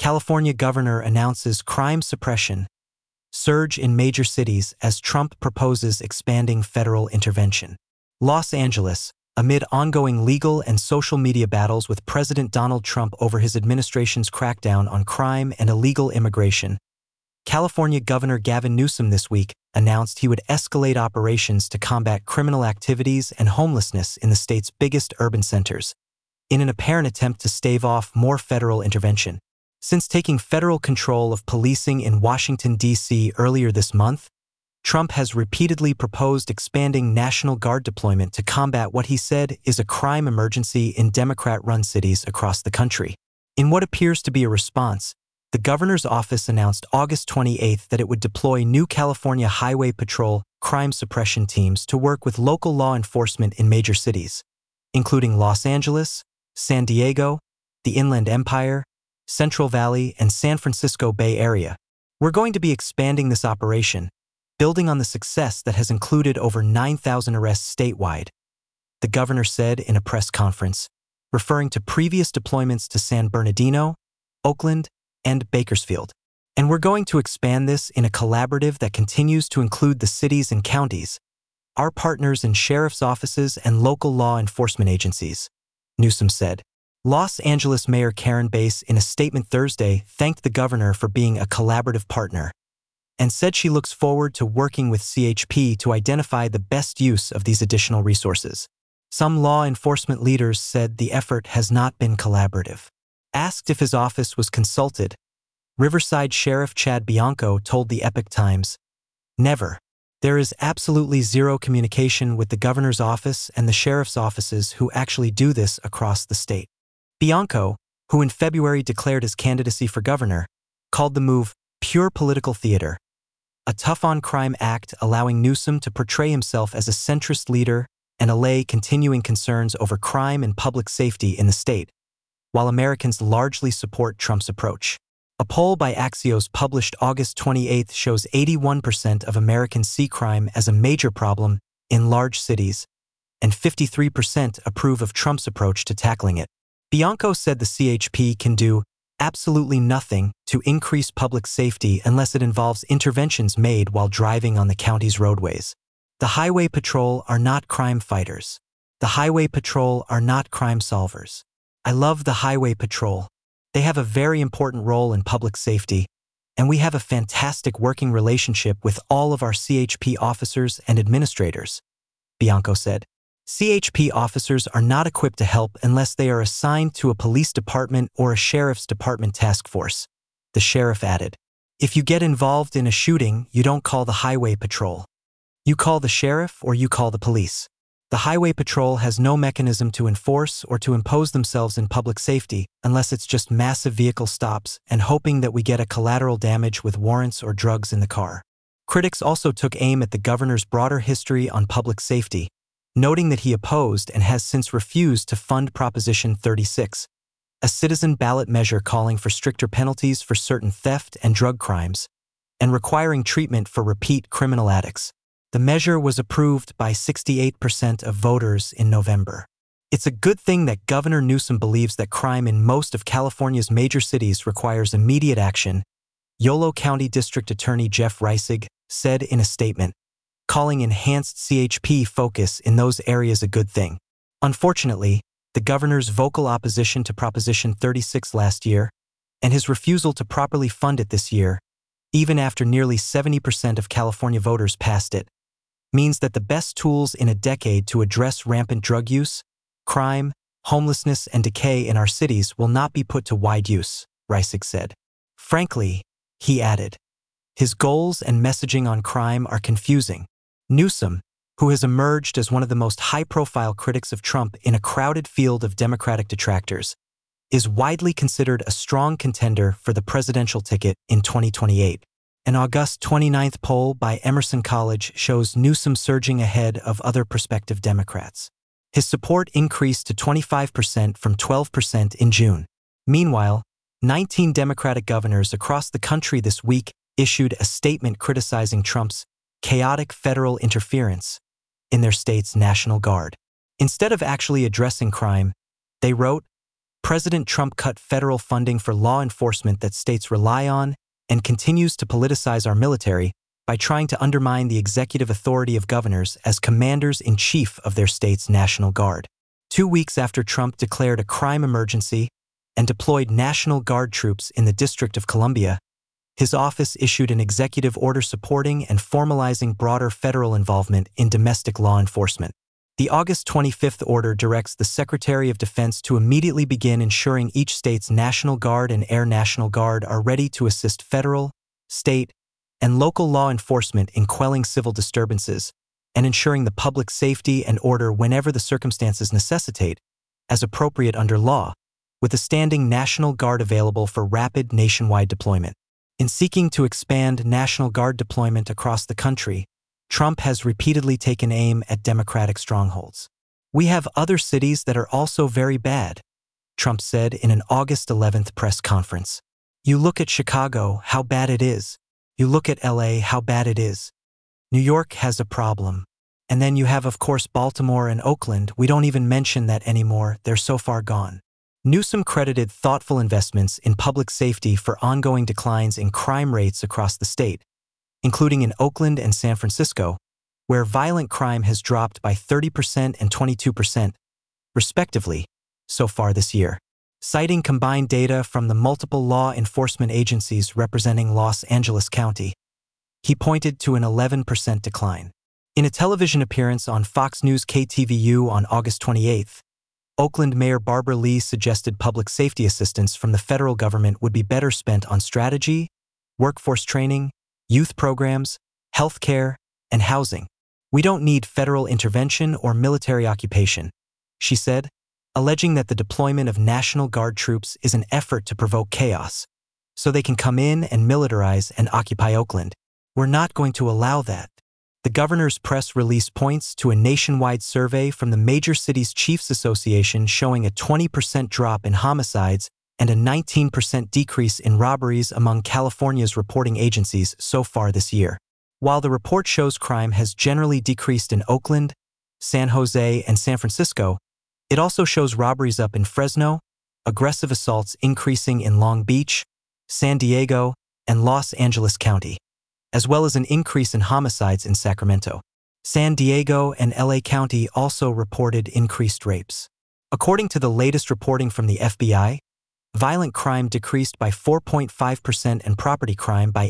California governor announces crime suppression. Surge in major cities as Trump proposes expanding federal intervention. Los Angeles, amid ongoing legal and social media battles with President Donald Trump over his administration's crackdown on crime and illegal immigration, California Governor Gavin Newsom this week announced he would escalate operations to combat criminal activities and homelessness in the state's biggest urban centers, in an apparent attempt to stave off more federal intervention. Since taking federal control of policing in Washington, D.C. earlier this month, Trump has repeatedly proposed expanding National Guard deployment to combat what he said is a crime emergency in Democrat-run cities across the country. In what appears to be a response, the governor's office announced August 28 that it would deploy new California Highway Patrol crime suppression teams to work with local law enforcement in major cities, including Los Angeles, San Diego, the Inland Empire, Central Valley, and San Francisco Bay Area. We're going to be expanding this operation, building on the success that has included over 9,000 arrests statewide, the governor said in a press conference, referring to previous deployments to San Bernardino, Oakland, and Bakersfield. And we're going to expand this in a collaborative that continues to include the cities and counties, our partners in sheriff's offices and local law enforcement agencies, Newsom said. Los Angeles Mayor Karen Bass, in a statement Thursday, thanked the governor for being a collaborative partner and said she looks forward to working with CHP to identify the best use of these additional resources. Some law enforcement leaders said the effort has not been collaborative. Asked if his office was consulted, Riverside Sheriff Chad Bianco told the Epoch Times, "Never. There is absolutely zero communication with the governor's office and the sheriff's offices who actually do this across the state." Bianco, who in February declared his candidacy for governor, called the move pure political theater, a tough-on-crime act allowing Newsom to portray himself as a centrist leader and allay continuing concerns over crime and public safety in the state, while Americans largely support Trump's approach. A poll by Axios published August 28 shows 81% of Americans see crime as a major problem in large cities, and 53% approve of Trump's approach to tackling it. Bianco said the CHP can do absolutely nothing to increase public safety unless it involves interventions made while driving on the county's roadways. The Highway Patrol are not crime fighters. The Highway Patrol are not crime solvers. I love the Highway Patrol. They have a very important role in public safety, and we have a fantastic working relationship with all of our CHP officers and administrators, Bianco said. CHP officers are not equipped to help unless they are assigned to a police department or a sheriff's department task force, the sheriff added. If you get involved in a shooting, you don't call the Highway Patrol. You call the sheriff or you call the police. The Highway Patrol has no mechanism to enforce or to impose themselves in public safety unless it's just massive vehicle stops and hoping that we get a collateral damage with warrants or drugs in the car. Critics also took aim at the governor's broader history on public safety, noting that he opposed and has since refused to fund Proposition 36, a citizen ballot measure calling for stricter penalties for certain theft and drug crimes, and requiring treatment for repeat criminal addicts. The measure was approved by 68% of voters in November. It's a good thing that Governor Newsom believes that crime in most of California's major cities requires immediate action, Yolo County District Attorney Jeff Reisig said in a statement, calling enhanced CHP focus in those areas a good thing. Unfortunately, the governor's vocal opposition to Proposition 36 last year, and his refusal to properly fund it this year, even after nearly 70% of California voters passed it, means that the best tools in a decade to address rampant drug use, crime, homelessness, and decay in our cities will not be put to wide use, Reisig said. Frankly, he added, his goals and messaging on crime are confusing. Newsom, who has emerged as one of the most high-profile critics of Trump in a crowded field of Democratic detractors, is widely considered a strong contender for the presidential ticket in 2028. An August 29 poll by Emerson College shows Newsom surging ahead of other prospective Democrats. His support increased to 25% from 12% in June. Meanwhile, 19 Democratic governors across the country this week issued a statement criticizing Trump's chaotic federal interference in their state's National Guard. Instead of actually addressing crime, they wrote, President Trump cut federal funding for law enforcement that states rely on and continues to politicize our military by trying to undermine the executive authority of governors as commanders-in-chief of their state's National Guard. 2 weeks after Trump declared a crime emergency and deployed National Guard troops in the District of Columbia, his office issued an executive order supporting and formalizing broader federal involvement in domestic law enforcement. The August 25th order directs the Secretary of Defense to immediately begin ensuring each state's National Guard and Air National Guard are ready to assist federal, state, and local law enforcement in quelling civil disturbances and ensuring the public safety and order whenever the circumstances necessitate, as appropriate under law, with a standing National Guard available for rapid nationwide deployment. In seeking to expand National Guard deployment across the country, Trump has repeatedly taken aim at Democratic strongholds. "We have other cities that are also very bad," Trump said in an August 11th press conference. "You look at Chicago, how bad it is. You look at LA, how bad it is. New York has a problem. And then you have, of course, Baltimore and Oakland. We don't even mention that anymore. They're so far gone." Newsom credited thoughtful investments in public safety for ongoing declines in crime rates across the state, including in Oakland and San Francisco, where violent crime has dropped by 30% and 22%, respectively, so far this year. Citing combined data from the multiple law enforcement agencies representing Los Angeles County, he pointed to an 11% decline. In a television appearance on Fox News KTVU on August 28th, Oakland Mayor Barbara Lee suggested public safety assistance from the federal government would be better spent on strategy, workforce training, youth programs, health care, and housing. "We don't need federal intervention or military occupation," she said, alleging that the deployment of National Guard troops is an effort to provoke chaos, so they can come in and militarize and occupy Oakland. "We're not going to allow that." The governor's press release points to a nationwide survey from the Major Cities Chiefs Association showing a 20% drop in homicides and a 19% decrease in robberies among California's reporting agencies so far this year. While the report shows crime has generally decreased in Oakland, San Jose, and San Francisco, it also shows robberies up in Fresno, aggressive assaults increasing in Long Beach, San Diego, and Los Angeles County, as well as an increase in homicides in Sacramento. San Diego and LA County also reported increased rapes. According to the latest reporting from the FBI, violent crime decreased by 4.5% and property crime by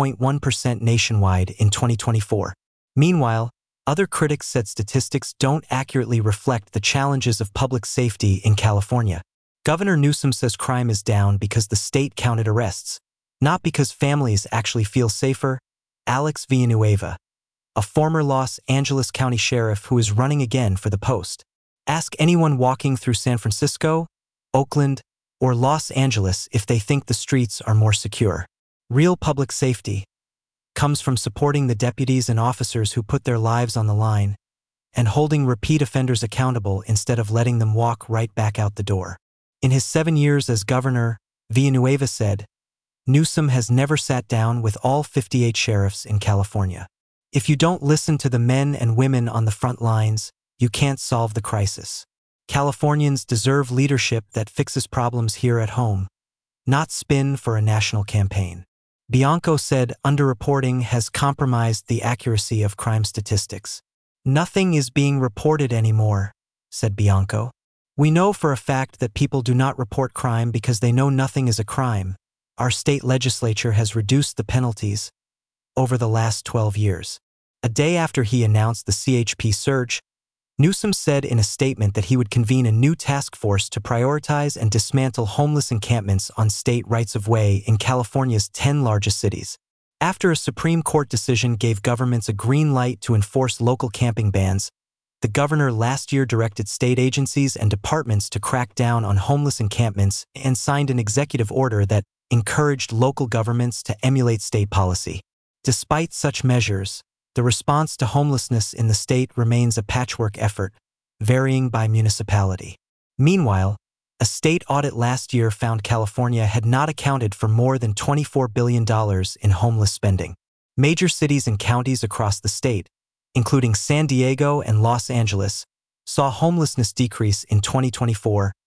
8.1% nationwide in 2024. Meanwhile, other critics said statistics don't accurately reflect the challenges of public safety in California. Governor Newsom says crime is down because the state counted arrests, not because families actually feel safer. Alex Villanueva, a former Los Angeles County sheriff who is running again for the post, ask anyone walking through San Francisco, Oakland, or Los Angeles if they think the streets are more secure. Real public safety comes from supporting the deputies and officers who put their lives on the line and holding repeat offenders accountable instead of letting them walk right back out the door. In his 7 years as governor, Villanueva said, Newsom has never sat down with all 58 sheriffs in California. "If you don't listen to the men and women on the front lines, you can't solve the crisis. Californians deserve leadership that fixes problems here at home, not spin for a national campaign." Bianco said underreporting has compromised the accuracy of crime statistics. "Nothing is being reported anymore," said Bianco. "We know for a fact that people do not report crime because they know nothing is a crime. Our state legislature has reduced the penalties over the last 12 years. A day after he announced the CHP surge, Newsom said in a statement that he would convene a new task force to prioritize and dismantle homeless encampments on state rights-of-way in California's 10 largest cities. After a Supreme Court decision gave governments a green light to enforce local camping bans, the governor last year directed state agencies and departments to crack down on homeless encampments and signed an executive order that encouraged local governments to emulate state policy. Despite such measures, the response to homelessness in the state remains a patchwork effort, varying by municipality. Meanwhile, a state audit last year found California had not accounted for more than $24 billion in homeless spending. Major cities and counties across the state, including San Diego and Los Angeles, saw homelessness decrease in 2024,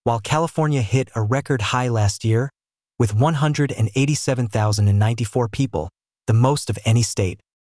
while California hit a record high last year with 187,094 people, the most of any state.